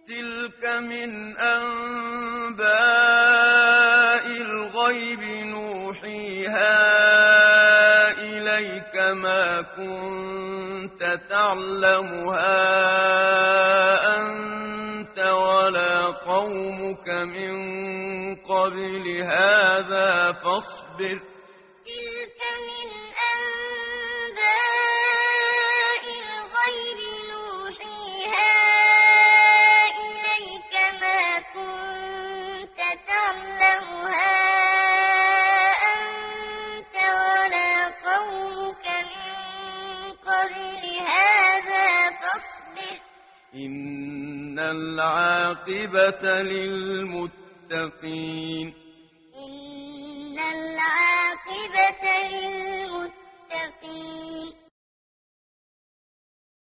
تلك من أنباء الغيب نوحيها إليك ما كنت تعلمها أنت ولا قومك من قبل هذا فاصبر تلك من أنباء الغيب نوحيها إليك ما كنت تعلمها أنت ولا قومك من قبل هذا فاصبر إن العاقبة للمتقين إن العاقبة للمتقين